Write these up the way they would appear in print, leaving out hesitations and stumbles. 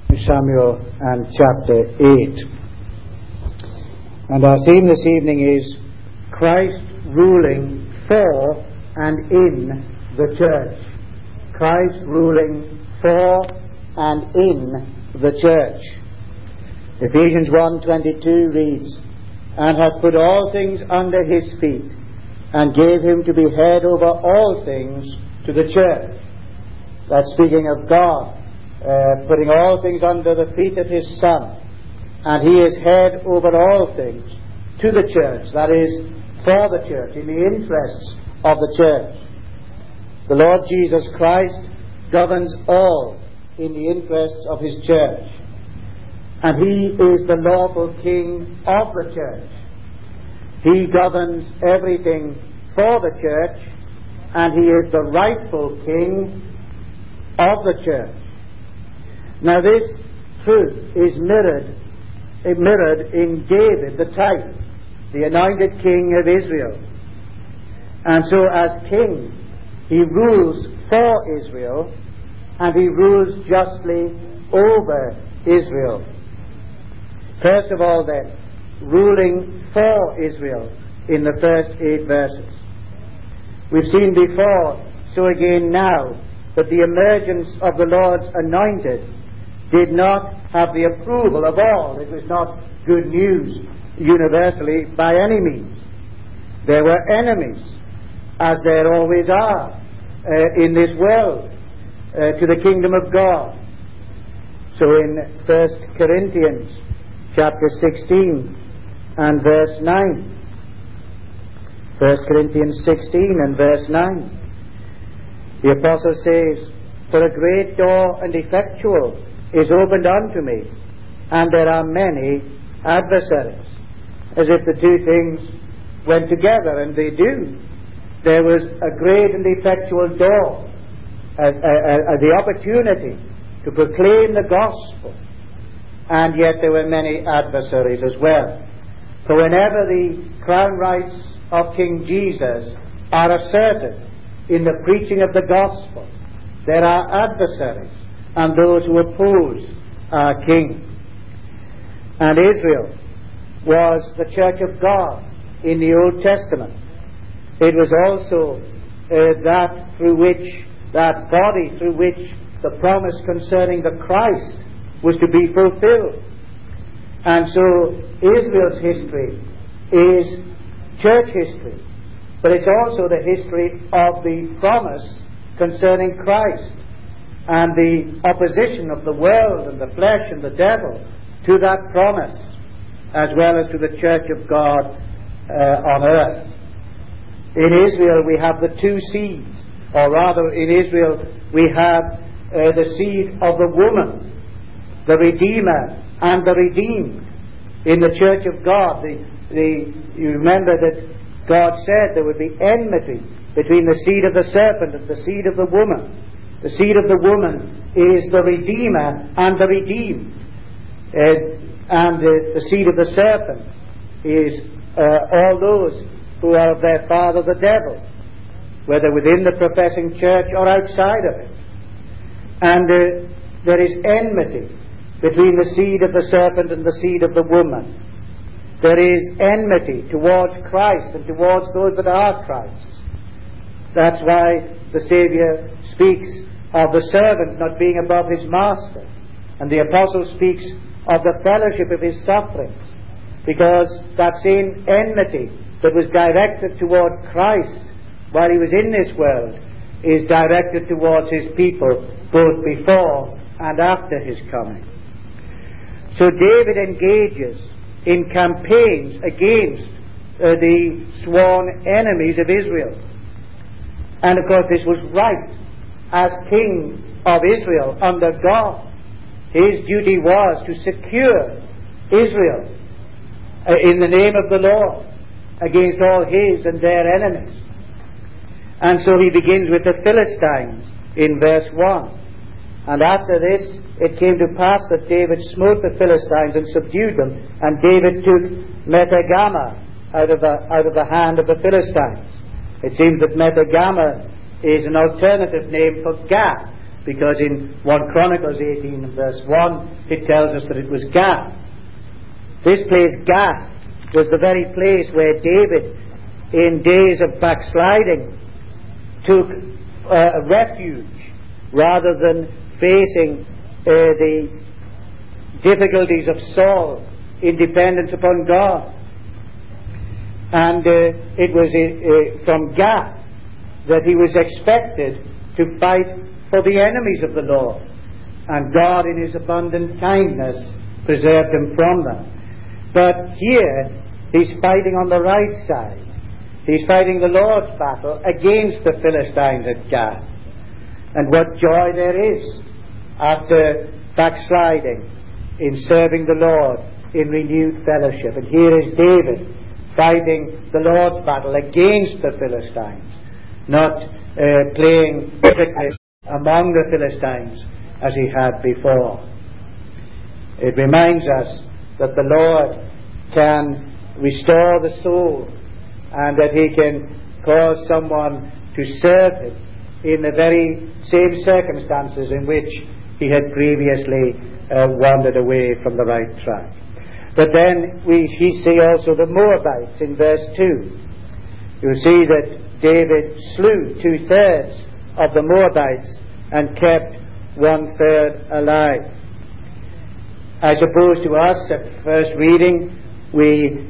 Samuel and chapter 8. And our theme this evening is Christ ruling for and in the church. Christ ruling for and in the church. Ephesians 1:22 reads, "And hath put all things under his feet, and gave him to be head over all things to the church." That's speaking of God, putting all things under the feet of his Son. And he is head over all things to the church, that is, for the church, in the interests of the church. The Lord Jesus Christ governs all in the interests of his church. And he is the lawful king of the church. He governs everything for the church, and he is the rightful king of the church. Now this truth is mirrored in David, the type, the anointed king of Israel. And so as king, he rules for Israel, and he rules justly over Israel. First of all then, ruling for Israel in the first 8 verses. We've seen before, so again now, that the emergence of the Lord's anointed did not have the approval of all. It was not good news universally by any means. There were enemies, as there always are in this world, to the kingdom of God. So in 1 Corinthians chapter 16 and verse 9, 1 Corinthians 16 and verse 9, the apostle says, "For a great door and effectual is opened unto me, and there are many adversaries." As if the two things went together, and they do. There was a great and effectual door, the opportunity to proclaim the gospel, and yet there were many adversaries as well. For whenever the crown rights of King Jesus are asserted in the preaching of the gospel, there are adversaries and those who oppose our King. And Israel was the church of God in the Old Testament. It was also that body through which the promise concerning the Christ was to be fulfilled. And so Israel's history is church history, but it's also the history of the promise concerning Christ, and the opposition of the world and the flesh and the devil to that promise, as well as to the church of God on earth. In Israel we have the two seeds, or rather in Israel we have the seed of the woman, the Redeemer and the redeemed. In the church of God, you remember that God said there would be enmity between the seed of the serpent and the seed of the woman. The seed of the woman is the Redeemer and the redeemed. And the seed of the serpent is all those who are of their father the devil, whether within the professing church or outside of it. And there is enmity between the seed of the serpent and the seed of the woman. There is enmity towards Christ and towards those that are Christ's. That's why the Saviour speaks of the servant not being above his master, and the apostle speaks of the fellowship of his sufferings, because that same enmity that was directed toward Christ while he was in this world is directed towards his people both before and after his coming. So David engages in campaigns against the sworn enemies of Israel. And of course this was right. As king of Israel under God, his duty was to secure Israel in the name of the Lord against all his and their enemies. And so he begins with the Philistines in verse 1. "And after this it came to pass that David smote the Philistines and subdued them, and David took Methegama out of the hand of the Philistines." It seems that Methegama is an alternative name for Gath, because in 1 Chronicles 18 and verse 1 it tells us that it was Gath. This place, Gath, was the very place where David, in days of backsliding, took a refuge rather than facing the difficulties of Saul in dependence upon God. And it was from Gath that he was expected to fight for the enemies of the Lord, and God in his abundant kindness preserved him from them. But here he's fighting on the right side. He's fighting the Lord's battle against the Philistines at Gath. And what joy there is after backsliding in serving the Lord in renewed fellowship. And here is David fighting the Lord's battle against the Philistines, not playing cricket among the Philistines as he had before. It reminds us that the Lord can restore the soul, and that he can cause someone to serve him in the very same circumstances in which he had previously wandered away from the right track. But then we see also the Moabites in verse 2. You see that David slew 2/3 of the Moabites and kept 1/3 alive. I suppose to us at first reading we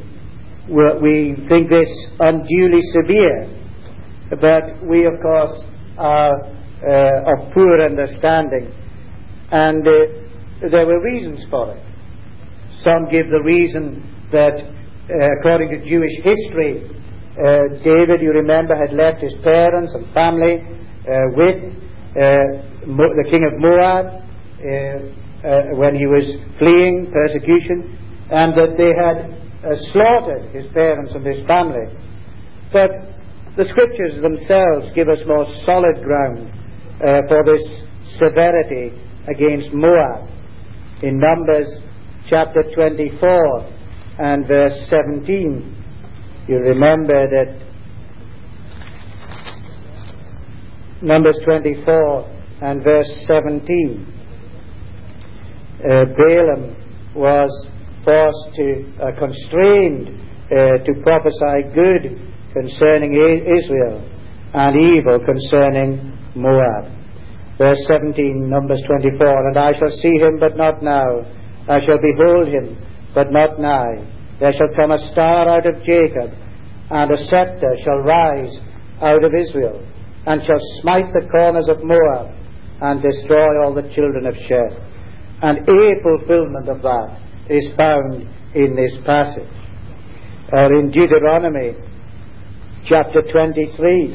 think this unduly severe, but we of course are of poor understanding, and there were reasons for it. Some give the reason that according to Jewish history, David, you remember, had left his parents and family with the king of Moab when he was fleeing persecution, and that they had slaughtered his parents and his family. But the scriptures themselves give us more solid ground for this severity against Moab. In Numbers chapter 24 and verse 17, you remember that Numbers 24 and verse 17, Balaam was forced constrained to prophesy good concerning Israel and evil concerning Moab. Verse 17, Numbers 24, and I shall see him, but not now. I shall behold him, but not nigh. There shall come a star out of Jacob, and a scepter shall rise out of Israel, and shall smite the corners of Moab, and destroy all the children of Sheth. And a fulfillment of that is found in this passage. Or in Deuteronomy chapter 23.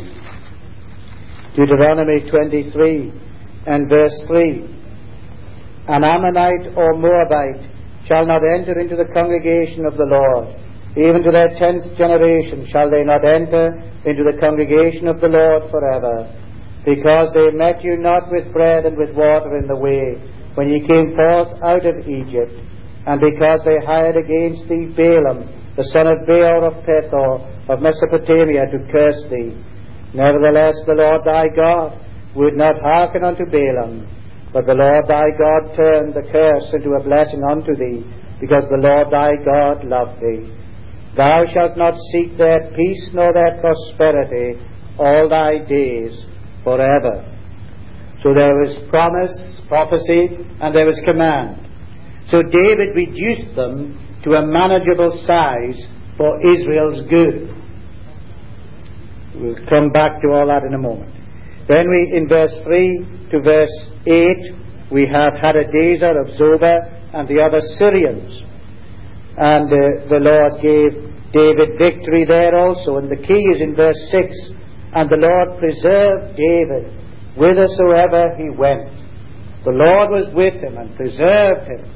Deuteronomy 23 and verse 3. An Ammonite or Moabite shall not enter into the congregation of the Lord. Even to their 10th generation shall they not enter into the congregation of the Lord forever. Because they met you not with bread and with water in the way, when ye came forth out of Egypt, and because they hired against thee Balaam, the son of Beor of Pethor of Mesopotamia, to curse thee. Nevertheless the Lord thy God would not hearken unto Balaam, but the Lord thy God turned the curse into a blessing unto thee, because the Lord thy God loved thee. Thou shalt not seek their peace nor their prosperity all thy days forever. So there was promise, prophecy, and there was command. So David reduced them to a manageable size for Israel's good. We'll come back to all that in a moment. Then in verse 3 to verse 8, we have Hadadezer of Zobah and the other Syrians. And the Lord gave David victory there also. And the key is in verse 6. And the Lord preserved David whithersoever he went. The Lord was with him and preserved him,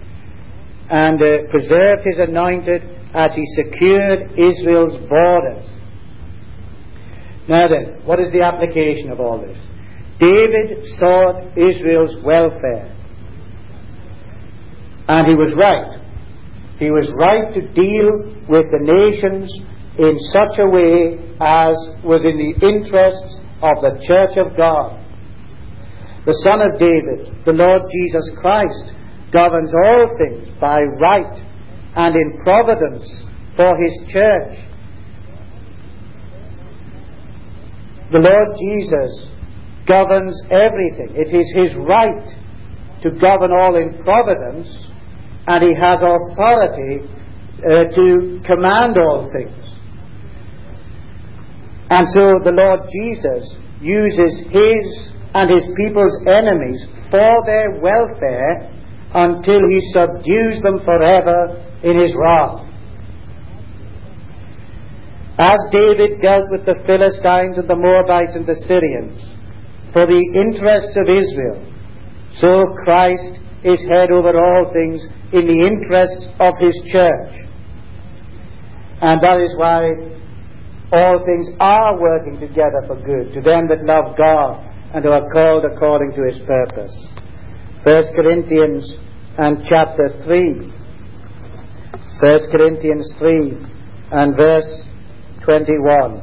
and preserved his anointed as he secured Israel's borders. Now then, what is the application of all this? David sought Israel's welfare, and he was right. He was right to deal with the nations in such a way as was in the interests of the church of God. The Son of David, the Lord Jesus Christ, governs all things by right and in providence for His church. The Lord Jesus governs everything. It is His right to govern all in providence, and He has authority to command all things. And so the Lord Jesus uses His and His people's enemies for their welfare until He subdues them forever in His wrath. As David dealt with the Philistines and the Moabites and the Syrians for the interests of Israel, so Christ is head over all things in the interests of His church. And that is why all things are working together for good to them that love God and who are called according to His purpose. 1 Corinthians and chapter 3. 1 Corinthians 3 and verse 21.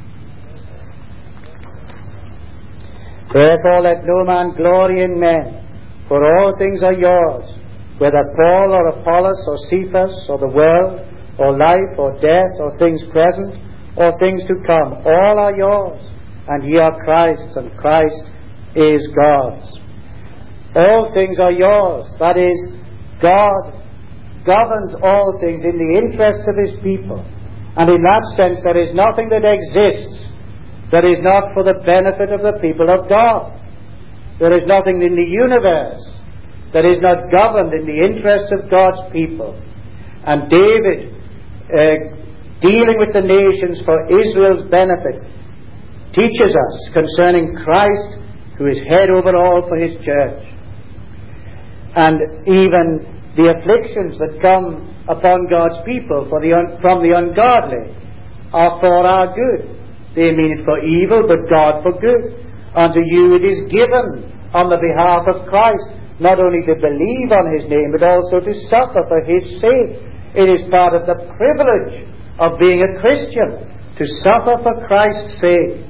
Therefore let no man glory in men, for all things are yours, whether Paul or Apollos or Cephas or the world or life or death or things present or things to come. All are yours, and ye are Christ's, and Christ is God's. All things are yours. That is, God governs all things in the interests of His people. And in that sense, there is nothing that exists that is not for the benefit of the people of God. There is nothing in the universe that is not governed in the interest of God's people. And David, dealing with the nations for Israel's benefit, teaches us concerning Christ, who is head over all for His church. And even the afflictions that come upon God's people from the ungodly are for our good. They mean it for evil, but God for good. Unto you it is given on the behalf of Christ, not only to believe on His name, but also to suffer for His sake. It is part of the privilege of being a Christian, to suffer for Christ's sake.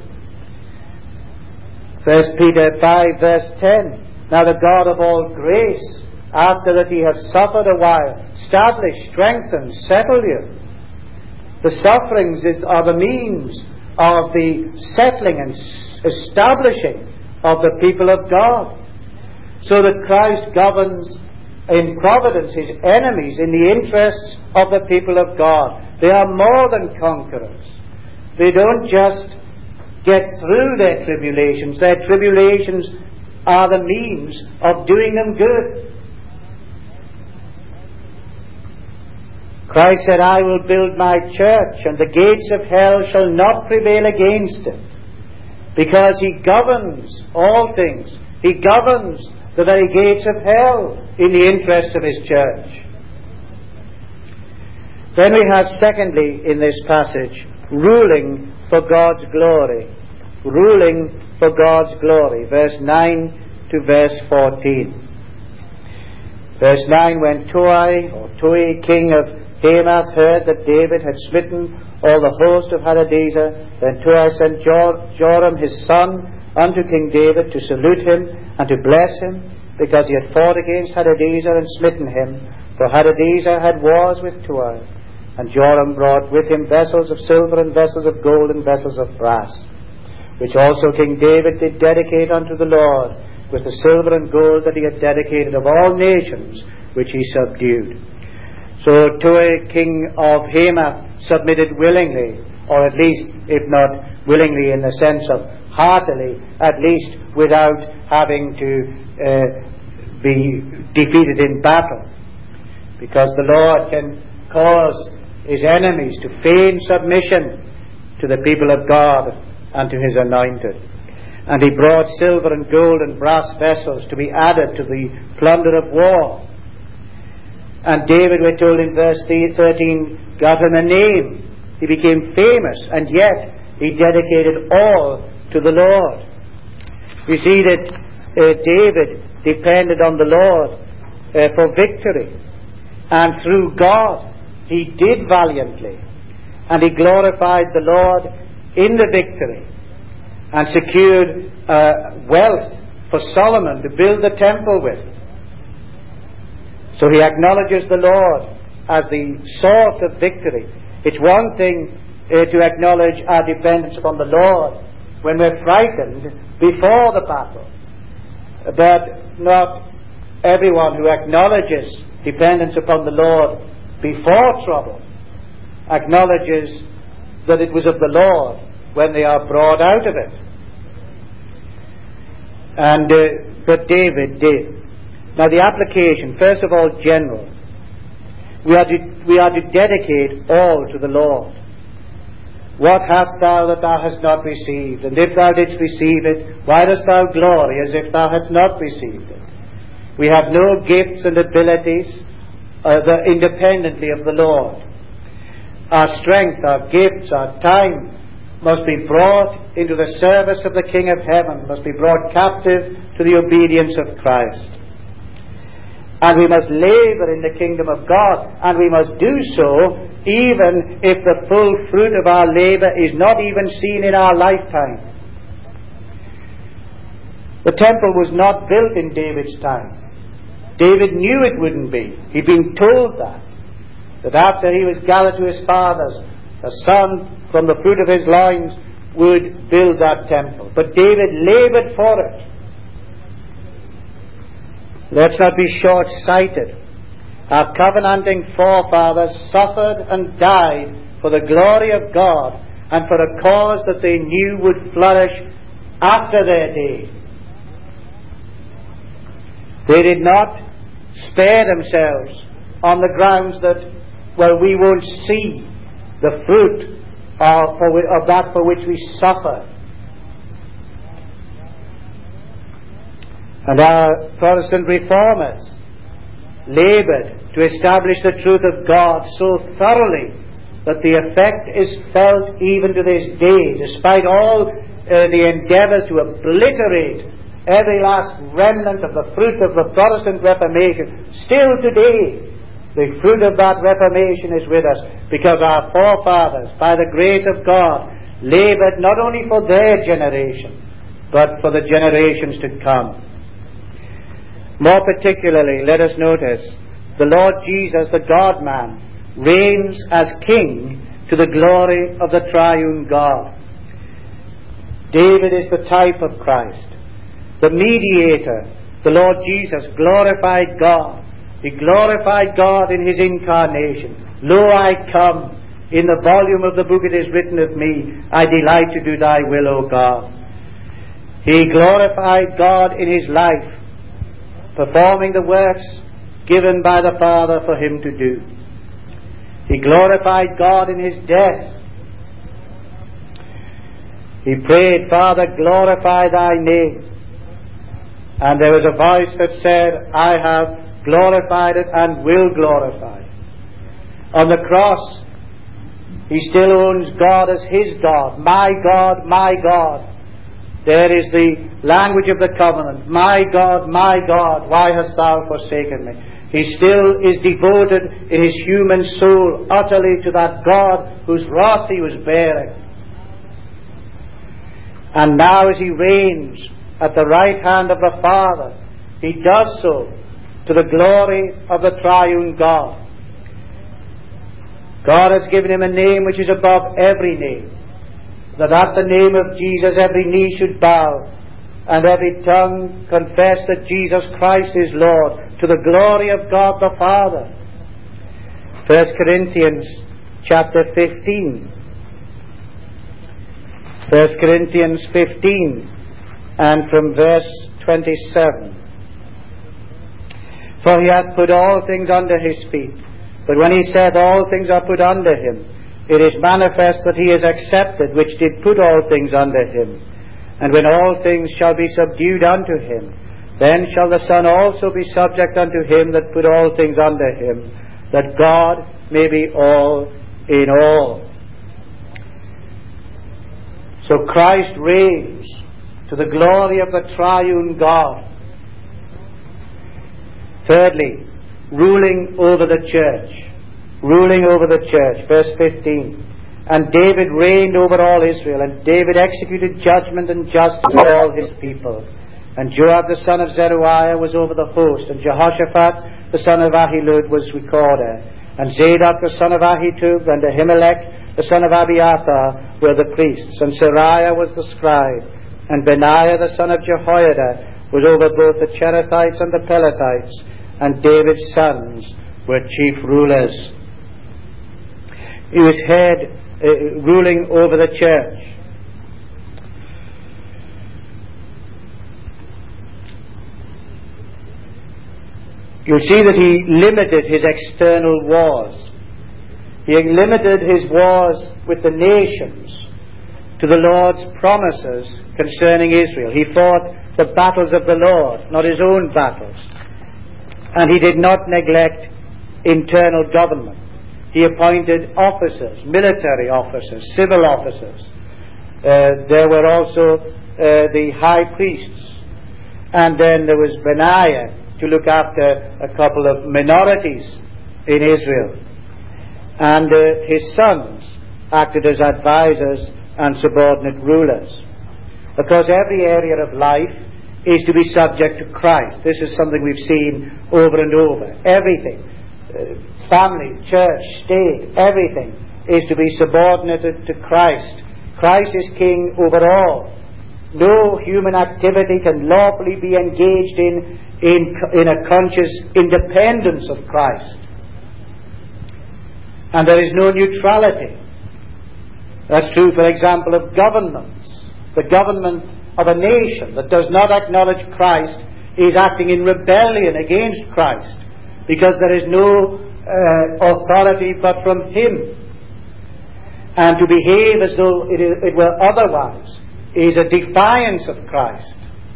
1 Peter 5 verse 10. Now the God of all grace, after that ye have suffered a while, establish, strengthen, settle you. The sufferings are the means of the settling and establishing of the people of God, so that Christ governs in providence His enemies in the interests of the people of God. They are more than conquerors. They don't just get through their tribulations. Their tribulations are the means of doing them good. Christ said, I will build my church, and the gates of hell shall not prevail against it. Because He governs all things. He governs the very gates of hell in the interest of His church. Then we have, secondly, in this passage, ruling for God's glory. Ruling for God's glory. Verse 9 to verse 14. Verse 9, when Toi, king of Hamath, heard that David had smitten all the host of Hadadezer, then Toi sent Joram his son unto King David to salute him and to bless him, because he had fought against Hadadezer and smitten him. For Hadadezer had wars with Toi. And Joram brought with him vessels of silver and vessels of gold and vessels of brass, which also King David did dedicate unto the Lord, with the silver and gold that he had dedicated of all nations, which he subdued. So Toi, king of Hamath, submitted willingly, or at least, if not willingly in the sense of heartily, at least without having to be defeated in battle. Because the Lord can cause His enemies to feign submission to the people of God and to His anointed. And He brought silver and gold and brass vessels to be added to the plunder of war. And David, we're told in verse 13, got him a name. He became famous, and yet he dedicated all to the Lord. You see that David depended on the Lord for victory. And through God, he did valiantly. And he glorified the Lord in the victory, and secured wealth for Solomon to build the temple with. So he acknowledges the Lord as the source of victory. It's one thing to acknowledge our dependence upon the Lord when we're frightened before the battle, but not everyone who acknowledges dependence upon the Lord before trouble acknowledges that it was of the Lord when they are brought out of it. But David did. Now the application, first of all, general. We are to dedicate all to the Lord. What hast thou that thou hast not received? And if thou didst receive it, why dost thou glory as if thou hadst not received it? We have no gifts and abilities independently of the Lord. Our strength, our gifts, our time must be brought into the service of the King of Heaven, must be brought captive to the obedience of Christ. And we must labor in the kingdom of God, and we must do so even if the full fruit of our labor is not even seen in our lifetime. The temple was not built in David's time. David knew it wouldn't be. He'd been told that after he was gathered to his fathers, a son from the fruit of his loins would build that temple. But David labored for it. Let's not be short-sighted. Our covenanting forefathers suffered and died for the glory of God and for a cause that they knew would flourish after their day. They did not spare themselves on the grounds that, well, we won't see the fruit of that for which we suffer. And our Protestant reformers laboured to establish the truth of God so thoroughly that the effect is felt even to this day, despite all the endeavours to obliterate every last remnant of the fruit of the Protestant Reformation. Still today, the fruit of that Reformation is with us, because our forefathers, by the grace of God, laboured not only for their generation, but for the generations to come. More particularly, let us notice, the Lord Jesus, the God-man, reigns as King to the glory of the triune God. David is the type of Christ. The mediator, the Lord Jesus, glorified God. He glorified God in his incarnation. Lo, I come. In the volume of the book it is written of me, I delight to do thy will, O God. He glorified God in his life, performing the works given by the Father for him to do. He glorified God in his death. He prayed, Father, glorify thy name. And there was a voice that said, I have glorified it and will glorify it. On the cross, he still owns God as his God. My God, my God. There is the language of the covenant. My God, why hast thou forsaken me? He still is devoted in his human soul utterly to that God whose wrath he was bearing. And now as he reigns at the right hand of the Father, he does so to the glory of the triune God. God has given him a name which is above every name, that at the name of Jesus every knee should bow and every tongue confess that Jesus Christ is Lord, to the glory of God the Father. 1 Corinthians chapter 15. 1 Corinthians 15 and from verse 27. For he hath put all things under his feet. But when he said all things are put under him, it is manifest that he is accepted which did put all things under him. And when all things shall be subdued unto him, then shall the Son also be subject unto him that put all things under him, that God may be all in all. So Christ reigns to the glory of the triune God. Thirdly, ruling over the church. Ruling over the church. Verse 15. And David reigned over all Israel, and David executed judgment and justice for all his people. And Joab the son of Zeruiah was over the host, and Jehoshaphat the son of Ahilud was recorder, and Zadok the son of Ahitub, and Ahimelech the son of Abiathar were the priests, and Seraiah was the scribe, and Benaiah the son of Jehoiada was over both the Cherethites and the Pelethites, and David's sons were chief rulers. He was head, ruling over the church. You see that he limited his external wars. He limited his wars with the nations to the Lord's promises concerning Israel. He fought the battles of the Lord, not his own battles. And he did not neglect internal government. He appointed officers, military officers, civil officers. There were also the high priests. And then there was Benaiah to look after a couple of minorities in Israel. And his sons acted as advisors and subordinate rulers. Of course, every area of life is to be subject to Christ. This is something we've seen over and over. Everything, family, church, state, everything is to be subordinated to Christ. Christ is king over all. No human activity can lawfully be engaged in a conscious independence of Christ. And there is no neutrality. That's true, for example, of governments. The government of a nation that does not acknowledge Christ is acting in rebellion against Christ, because there is no authority but from Him. And to behave as though it were otherwise is a defiance of Christ.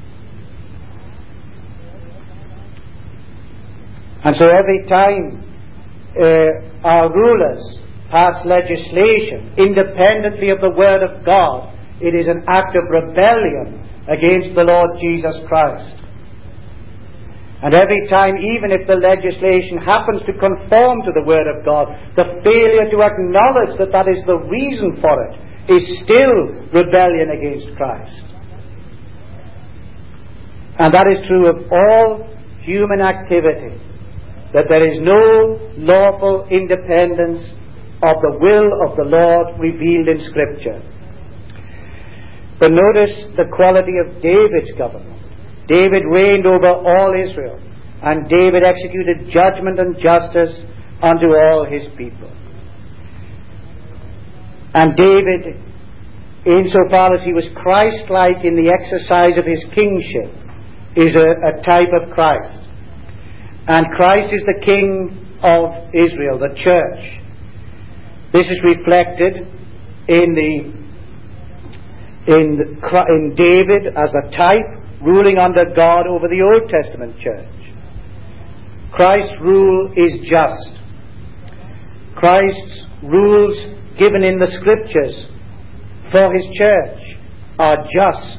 And so every time our rulers pass legislation independently of the Word of God, it is an act of rebellion against the Lord Jesus Christ. And every time, even if the legislation happens to conform to the Word of God, the failure to acknowledge that that is the reason for it is still rebellion against Christ. And that is true of all human activity, that there is no lawful independence of the will of the Lord revealed in Scripture. But notice the quality of David's government. David reigned over all Israel, and David executed judgment and justice unto all his people. And David, insofar as he was Christ-like in the exercise of his kingship, is a type of Christ. And Christ is the King of Israel, the church. This is reflected in David as a type ruling under God over the Old Testament church. Christ's rule is just. Christ's rules given in the Scriptures for His church are just.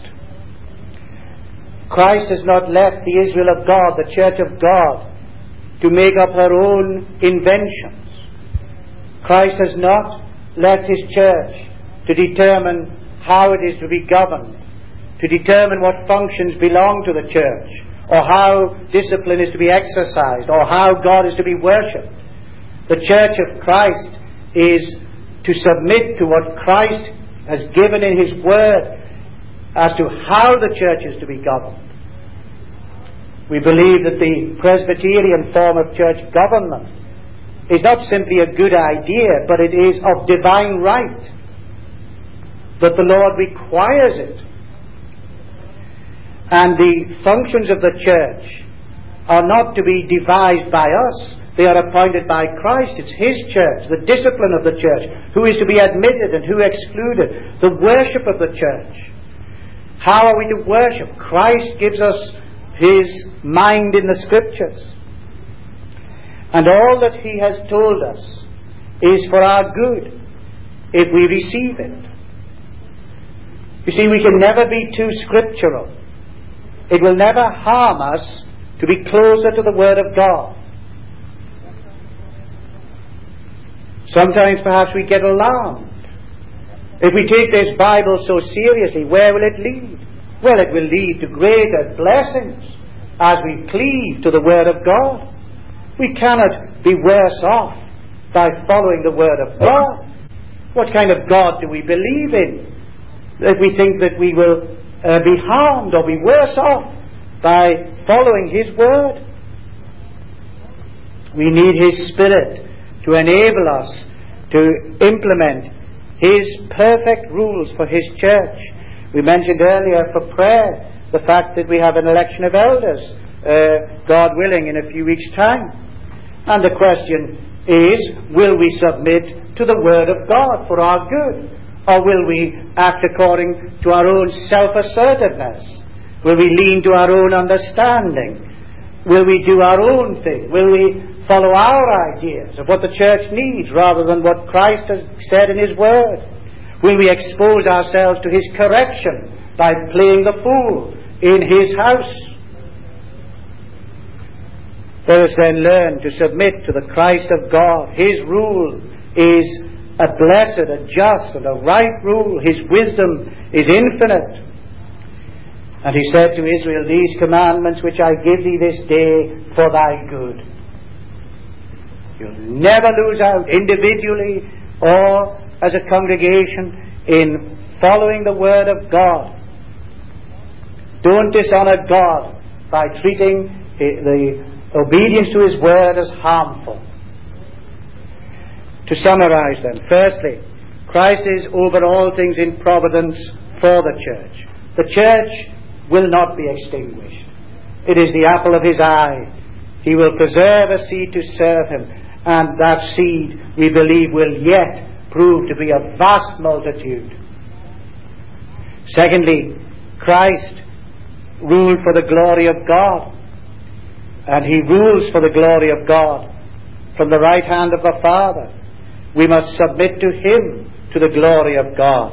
Christ has not left the Israel of God, the church of God, to make up her own inventions. Christ has not left His church to determine how it is to be governed, to determine what functions belong to the church, or how discipline is to be exercised, or how God is to be worshipped. The church of Christ is to submit to what Christ has given in His Word as to how the church is to be governed. We believe that the Presbyterian form of church government is not simply a good idea, but it is of divine right, that the Lord requires it. And the functions of the church are not to be devised by us. They are appointed by Christ. It's His church, the discipline of the church, who is to be admitted and who excluded, the worship of the church. How are we to worship? Christ gives us His mind in the Scriptures. And all that He has told us is for our good if we receive it. You see, we can never be too scriptural. It will never harm us to be closer to the Word of God. Sometimes perhaps we get alarmed. If we take this Bible so seriously, where will it lead? Well, it will lead to greater blessings as we cleave to the Word of God. We cannot be worse off by following the Word of God. What kind of God do we believe in, that we think that we will be harmed or be worse off by following His Word? We need His Spirit to enable us to implement His perfect rules for His church. We mentioned earlier for prayer the fact that we have an election of elders, God willing, in a few weeks' time. And the question is, will we submit to the Word of God for our good? Or will we act according to our own self-assertiveness? Will we lean to our own understanding? Will we do our own thing? Will we follow our ideas of what the church needs rather than what Christ has said in His Word? Will we expose ourselves to His correction by playing the fool in His house? Let us then learn to submit to the Christ of God. His rule is a blessed, a just, and a right rule. His wisdom is infinite. And He said to Israel, "These commandments which I give thee this day for thy good." You'll never lose out, individually or as a congregation, in following the Word of God. Don't dishonor God by treating the obedience to His Word as harmful. To summarize then, firstly, Christ is over all things in providence for the church. The church will not be extinguished. It is the apple of His eye. He will preserve a seed to serve Him, and that seed, we believe, will yet prove to be a vast multitude. Secondly, Christ ruled for the glory of God, and He rules for the glory of God from the right hand of the Father. We must submit to Him, to the glory of God.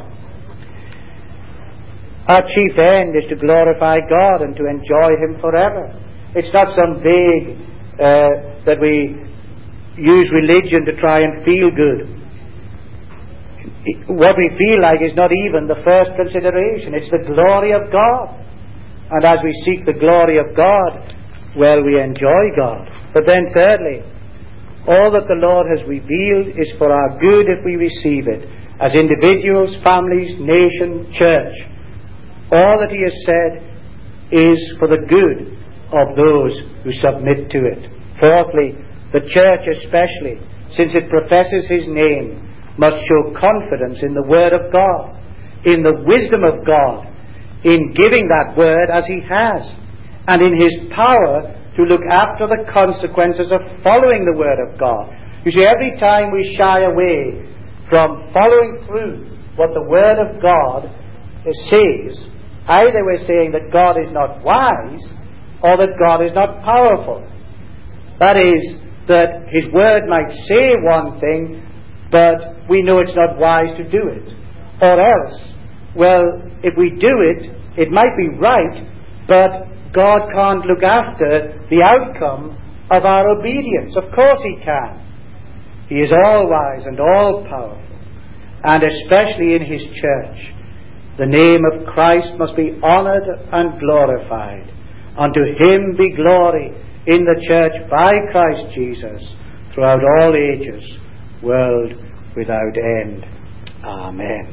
Our chief end is to glorify God and to enjoy Him forever. It's not some vague that we use religion to try and feel good. What we feel like is not even the first consideration. It's the glory of God. And as we seek the glory of God, well, we enjoy God. But then thirdly, all that the Lord has revealed is for our good if we receive it, as individuals, families, nation, church. All that He has said is for the good of those who submit to it. Fourthly, the church especially, since it professes His name, must show confidence in the Word of God, in the wisdom of God, in giving that Word as He has, and in His power to look after the consequences of following the Word of God. You see, every time we shy away from following through what the Word of God says, either we're saying that God is not wise or that God is not powerful. That is, that His Word might say one thing, but we know it's not wise to do it. Or else, well, if we do it, it might be right, but God can't look after the outcome of our obedience. Of course He can. He is all-wise and all-powerful. And especially in His church, the name of Christ must be honored and glorified. Unto Him be glory in the church by Christ Jesus throughout all ages, world without end. Amen.